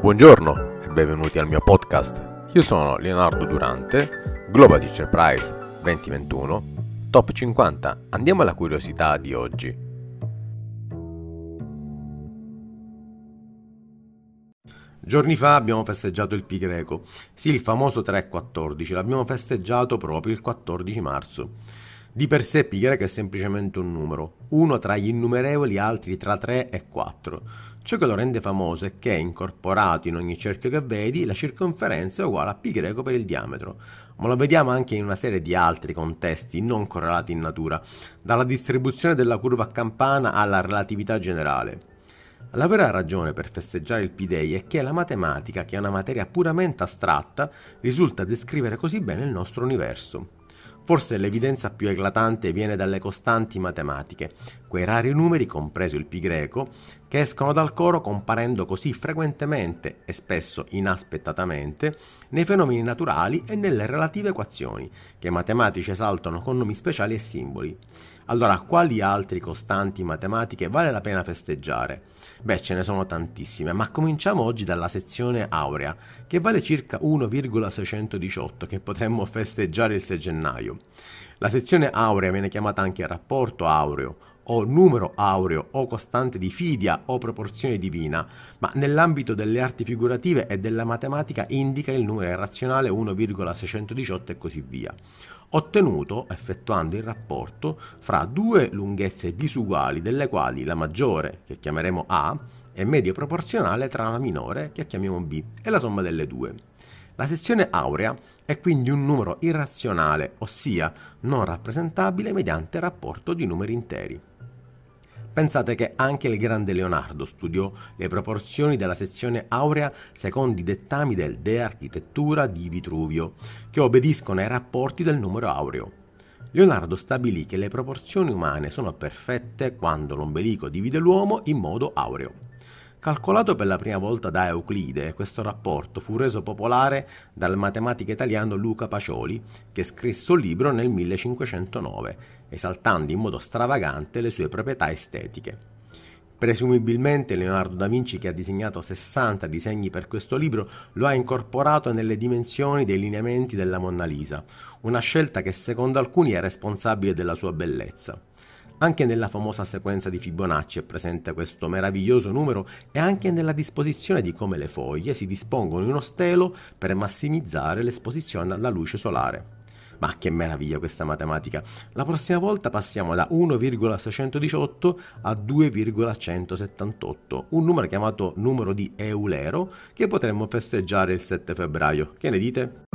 Buongiorno e benvenuti al mio podcast. Io sono Leonardo Durante, Global Teacher Prize 2021, Top 50. Andiamo alla curiosità di oggi. Giorni fa abbiamo festeggiato il Pi greco. Sì, il famoso 3-14, l'abbiamo festeggiato proprio il 14 marzo. Di per sé Pi greco è semplicemente un numero, uno tra gli innumerevoli altri tra 3 e 4. Ciò che lo rende famoso è che, incorporato in ogni cerchio che vedi, la circonferenza è uguale a Pi greco per il diametro. Ma lo vediamo anche in una serie di altri contesti non correlati in natura, dalla distribuzione della curva a campana alla relatività generale. La vera ragione per festeggiare il P-Day è che la matematica, che è una materia puramente astratta, risulta descrivere così bene il nostro universo. Forse l'evidenza più eclatante viene dalle costanti matematiche, quei rari numeri, compreso il pi greco, che escono dal coro comparendo così frequentemente e spesso inaspettatamente nei fenomeni naturali e nelle relative equazioni, che i matematici esaltano con nomi speciali e simboli. Allora, quali altri costanti matematiche vale la pena festeggiare? Beh, ce ne sono tantissime, ma cominciamo oggi dalla sezione aurea, che vale circa 1,618, che potremmo festeggiare il 6 gennaio. La sezione aurea viene chiamata anche rapporto aureo, o numero aureo, o costante di Fidia, o proporzione divina, ma nell'ambito delle arti figurative e della matematica indica il numero irrazionale 1,618 e così via, ottenuto effettuando il rapporto fra due lunghezze disuguali, delle quali la maggiore, che chiameremo A, è medio proporzionale tra la minore, che chiamiamo B, e la somma delle due. La sezione aurea è quindi un numero irrazionale, ossia non rappresentabile mediante rapporto di numeri interi. Pensate che anche il grande Leonardo studiò le proporzioni della sezione aurea secondo i dettami del De Architettura di Vitruvio, che obbediscono ai rapporti del numero aureo. Leonardo stabilì che le proporzioni umane sono perfette quando l'ombelico divide l'uomo in modo aureo. Calcolato per la prima volta da Euclide, questo rapporto fu reso popolare dal matematico italiano Luca Pacioli, che scrisse un libro nel 1509, esaltando in modo stravagante le sue proprietà estetiche. Presumibilmente Leonardo da Vinci, che ha disegnato 60 disegni per questo libro, lo ha incorporato nelle dimensioni dei lineamenti della Monna Lisa, una scelta che secondo alcuni è responsabile della sua bellezza. Anche nella famosa sequenza di Fibonacci è presente questo meraviglioso numero e anche nella disposizione di come le foglie si dispongono in uno stelo per massimizzare l'esposizione alla luce solare. Ma che meraviglia questa matematica! La prossima volta passiamo da 1,618 a 2,178, un numero chiamato numero di Eulero che potremmo festeggiare il 7 febbraio. Che ne dite?